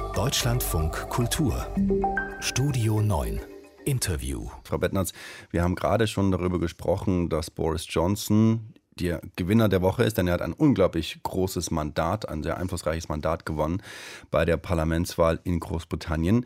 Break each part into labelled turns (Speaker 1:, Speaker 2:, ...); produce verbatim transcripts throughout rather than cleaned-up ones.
Speaker 1: Deutschlandfunk Kultur Studio neun Interview.
Speaker 2: Frau Bettnarz, wir haben gerade schon darüber gesprochen, dass Boris Johnson der Gewinner der Woche ist, denn er hat ein unglaublich großes Mandat, ein sehr einflussreiches Mandat gewonnen bei der Parlamentswahl in Großbritannien.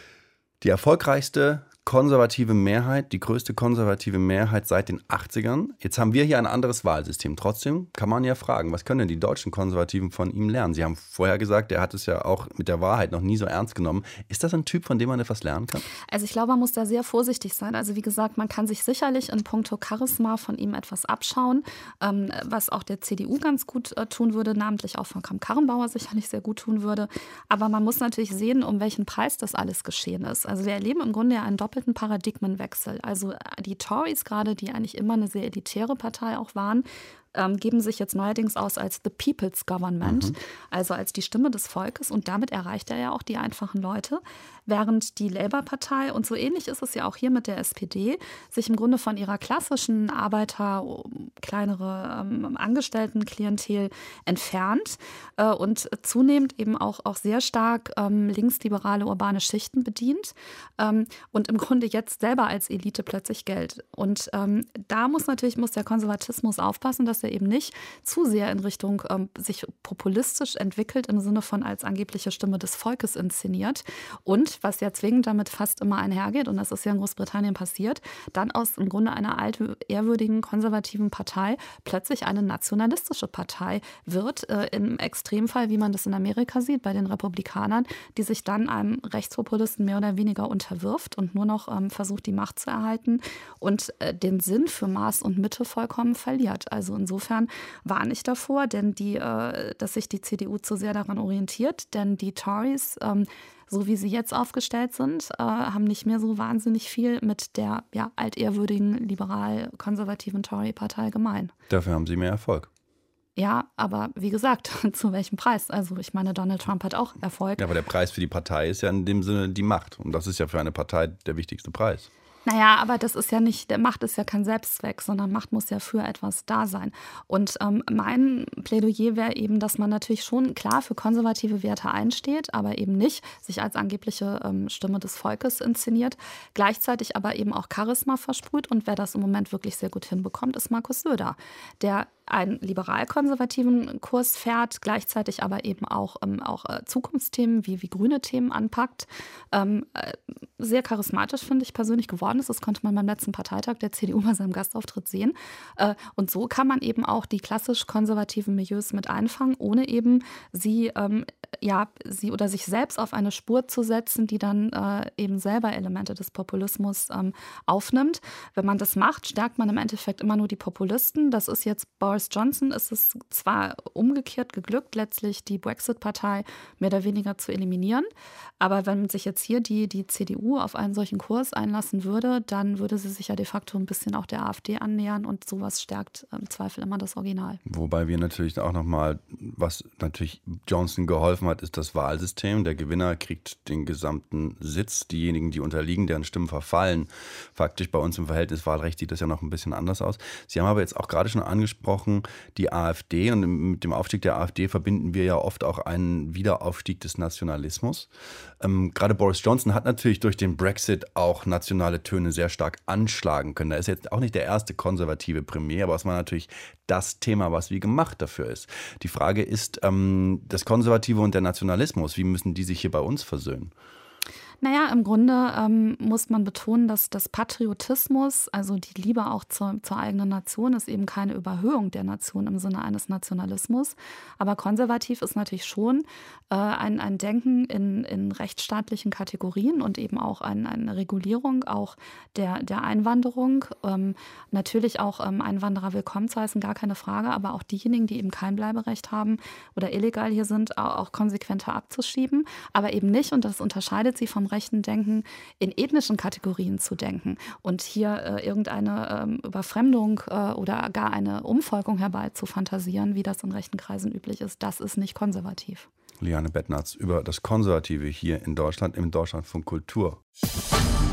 Speaker 2: Die erfolgreichste konservative Mehrheit, die größte konservative Mehrheit seit den achtzigern. Jetzt haben wir hier ein anderes Wahlsystem. Trotzdem kann man ja fragen, was können denn die deutschen Konservativen von ihm lernen? Sie haben vorher gesagt, er hat es ja auch mit der Wahrheit noch nie so ernst genommen. Ist das ein Typ, von dem man etwas lernen kann?
Speaker 3: Also ich glaube, man muss da sehr vorsichtig sein. Also wie gesagt, man kann sich sicherlich in puncto Charisma von ihm etwas abschauen, ähm, was auch der C D U ganz gut äh, tun würde, namentlich auch von Kramp-Karrenbauer sicherlich sehr gut tun würde. Aber man muss natürlich sehen, um welchen Preis das alles geschehen ist. Also wir erleben im Grunde ja einen doppelten Paradigmenwechsel. Also die Tories gerade, die eigentlich immer eine sehr elitäre Partei auch waren, ähm, geben sich jetzt neuerdings aus als the People's Government, mhm. also als die Stimme des Volkes. Und damit erreicht er ja auch die einfachen Leute. Während die Labour-Partei, und so ähnlich ist es ja auch hier mit der S P D, sich im Grunde von ihrer klassischen Arbeiter-, kleinere ähm, Angestelltenklientel entfernt äh, und zunehmend eben auch, auch sehr stark ähm, linksliberale urbane Schichten bedient ähm, und im Grunde jetzt selber als Elite plötzlich gilt. Und ähm, da muss natürlich muss der Konservatismus aufpassen, dass er eben nicht zu sehr in Richtung ähm, sich populistisch entwickelt, im Sinne von als angebliche Stimme des Volkes inszeniert. Und was ja zwingend damit fast immer einhergeht, und das ist ja in Großbritannien passiert, dann aus im Grunde einer alten, ehrwürdigen, konservativen Partei plötzlich eine nationalistische Partei wird, äh, im Extremfall, wie man das in Amerika sieht, bei den Republikanern, die sich dann einem Rechtspopulisten mehr oder weniger unterwirft und nur noch ähm, versucht, die Macht zu erhalten und äh, den Sinn für Maß und Mitte vollkommen verliert. Also insofern warne ich davor, denn die, äh, dass sich die C D U zu sehr daran orientiert, denn die Tories, ähm, so wie sie jetzt aufgestellt sind, äh, haben nicht mehr so wahnsinnig viel mit der ja, altehrwürdigen, liberal-konservativen Tory-Partei gemein.
Speaker 2: Dafür haben sie mehr Erfolg.
Speaker 3: Ja, aber wie gesagt, zu welchem Preis? Also ich meine, Donald Trump hat auch Erfolg.
Speaker 2: Ja, aber der Preis für die Partei ist ja in dem Sinne die Macht. Und das ist ja für eine Partei der wichtigste Preis.
Speaker 3: Naja, aber das ist ja nicht, der Macht ist ja kein Selbstzweck, sondern Macht muss ja für etwas da sein. Und ähm, mein Plädoyer wäre eben, dass man natürlich schon klar für konservative Werte einsteht, aber eben nicht sich als angebliche ähm, Stimme des Volkes inszeniert, gleichzeitig aber eben auch Charisma versprüht. Und wer das im Moment wirklich sehr gut hinbekommt, ist Markus Söder, der einen liberal-konservativen Kurs fährt, gleichzeitig aber eben auch, ähm, auch äh, Zukunftsthemen wie, wie grüne Themen anpackt. Ähm, äh, sehr charismatisch, finde ich persönlich geworden ist. Das konnte man beim letzten Parteitag der C D U bei seinem Gastauftritt sehen. Äh, und so kann man eben auch die klassisch konservativen Milieus mit einfangen, ohne eben sie, ähm, ja, sie oder sich selbst auf eine Spur zu setzen, die dann äh, eben selber Elemente des Populismus ähm, aufnimmt. Wenn man das macht, stärkt man im Endeffekt immer nur die Populisten. Das ist jetzt Boris Johnson ist es zwar umgekehrt geglückt, letztlich die Brexit-Partei mehr oder weniger zu eliminieren. Aber wenn sich jetzt hier die, die C D U auf einen solchen Kurs einlassen würde, dann würde sie sich ja de facto ein bisschen auch der AfD annähern und sowas stärkt im Zweifel immer das Original.
Speaker 2: Wobei wir natürlich auch nochmal, was natürlich Johnson geholfen hat, ist das Wahlsystem. Der Gewinner kriegt den gesamten Sitz. Diejenigen, die unterliegen, deren Stimmen verfallen. Faktisch bei uns im Verhältniswahlrecht sieht das ja noch ein bisschen anders aus. Sie haben aber jetzt auch gerade schon angesprochen, die AfD, und mit dem Aufstieg der AfD verbinden wir ja oft auch einen Wiederaufstieg des Nationalismus. Ähm, gerade Boris Johnson hat natürlich durch den Brexit auch nationale Töne sehr stark anschlagen können. Er ist jetzt auch nicht der erste konservative Premier, aber es war natürlich das Thema, was wie gemacht dafür ist. Die Frage ist, ähm, das Konservative und der Nationalismus, wie müssen die sich hier bei uns versöhnen?
Speaker 3: Naja, im Grunde ähm, muss man betonen, dass das Patriotismus, also die Liebe auch zur, zur eigenen Nation, ist eben keine Überhöhung der Nation im Sinne eines Nationalismus. Aber konservativ ist natürlich schon äh, ein, ein Denken in, in rechtsstaatlichen Kategorien und eben auch ein, eine Regulierung auch der, der Einwanderung. Ähm, natürlich auch ähm, Einwanderer willkommen zu heißen, gar keine Frage, aber auch diejenigen, die eben kein Bleiberecht haben oder illegal hier sind, auch, auch konsequenter abzuschieben. Aber eben nicht, und das unterscheidet sie vom rechten Denken, in ethnischen Kategorien zu denken und hier äh, irgendeine ähm, Überfremdung äh, oder gar eine Umvolkung herbei zu fantasieren, wie das in rechten Kreisen üblich ist, das ist nicht konservativ.
Speaker 2: Liane Bettnarz über das Konservative hier in Deutschland, im Deutschlandfunk Kultur.